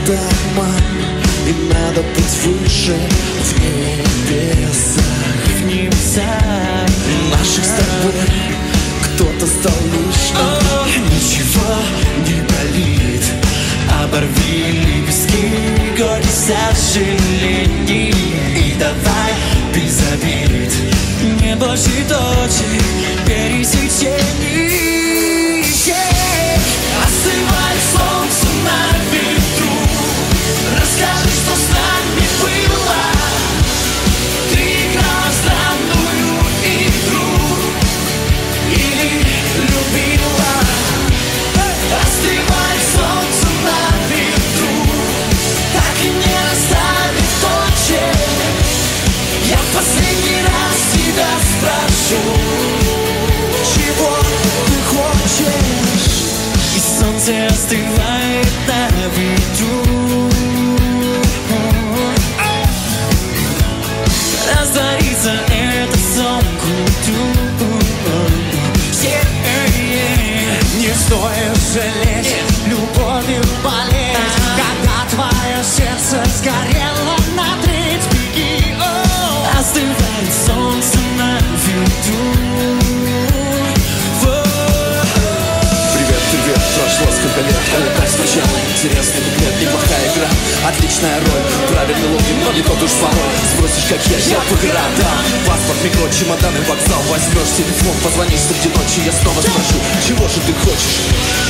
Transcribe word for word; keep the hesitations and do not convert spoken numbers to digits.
это обман, и надо быть выше в небесах, в небесах наших с тобой. Кто-то стал лишним, ничего не болит. Оборви лепестки горьких сожалений и давай без обид, не больше точек пересечений. Остывает солнце на ветру, расскажи, что с нами было. Ты играла странную игру или любила? Остывает солнце на ветру, так и не расставив точек. Я в последний раз тебя спрошу, чего ты хочешь? И солнце остывает на ветру, растворится этот сон к утру. Yeah, yeah. Не стоит жалеть, любовью болеть, когда твое сердце сгорело на треть. Беги, oh. Остывает солнце на ветру. Привет, привет, прошло сколько лет, улетай сначала. Интересный куплет, неплохая игра, отличная роль, правильный логин, но не тот уж пароль. Сбросишь, как я, я по городам. Паспорт, микро, чемоданы, вокзал. Возьмешь телефон, позвонишь среди ночи, я снова спрошу, чего же ты хочешь?